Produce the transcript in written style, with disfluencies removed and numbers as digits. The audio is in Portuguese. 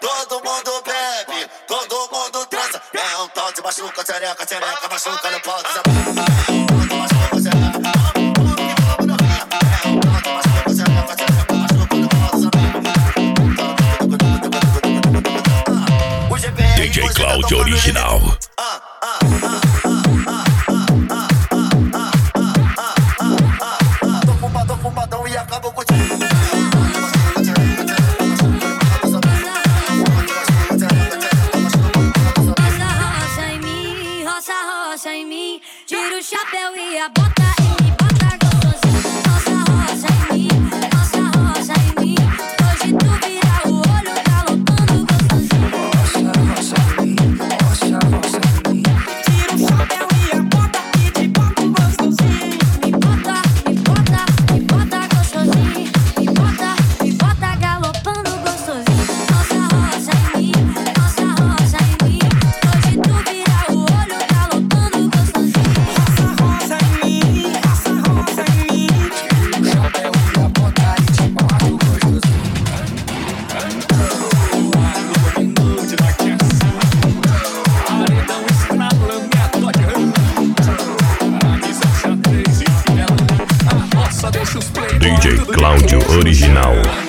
todo mundo bebe, todo mundo transa. É um tal de machuca, tchereca, tchereca, machuca, não pode DJ Cláudio Original. Tô fumadão e acabo contigo. Roça em mim, tira o chapéu e a bota e me bota gostosinho. Roça em mim, roça em mim. Hoje tu vira o olho galopando gostosinho. Roça em mim, roça em mim. Tira o chapéu e a bota e te boto gostosinho. Me bota gostosinho. Me bota galopando gostosinho. Roça em mim, roça em mim. Hoje tu vira o olho galopando gostosinho. Roça em mim, roça em mim. Tira o chapéu e a bota e te boto gostosinho. Noite da canção, paredão estrala, a missa xadrez e fidela. A roça deixa os play. DJ Cláudio Original.